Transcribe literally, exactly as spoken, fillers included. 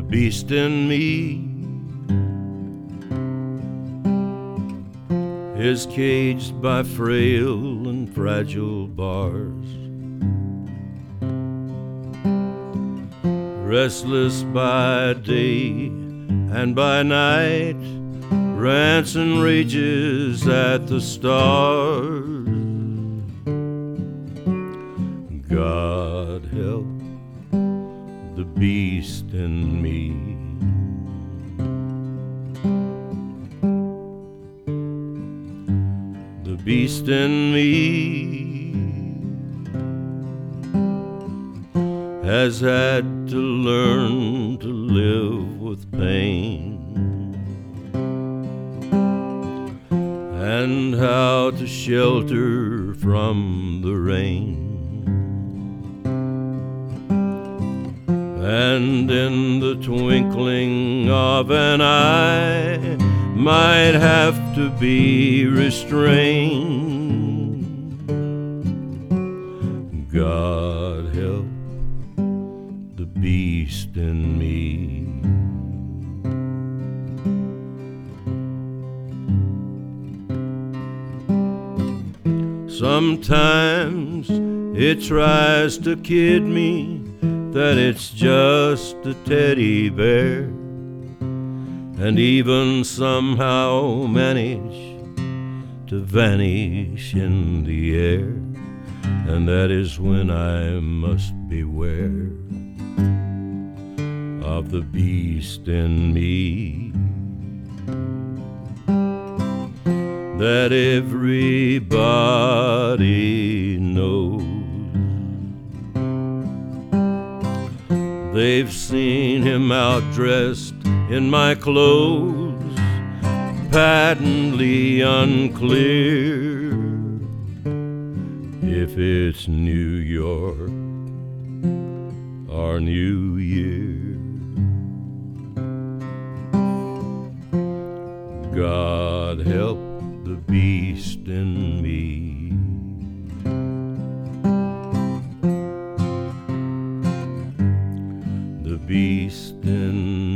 beast in me is caged by frail and fragile bars, restless by day and by night, rants and rages at the stars. God help the beast in me. The beast in me has had to learn to live with pain, and how to shelter from the rain. And in the twinkling of an eye might have to be restrained. God help the beast in me. Sometimes it tries to kid me that it's just a teddy bear, and even somehow manage to vanish in the air, and that is when I must beware of the beast in me that everybody knows. They've seen him outdressed in my clothes, patently unclear if it's New York or New Year. God help the beast in me. The beast in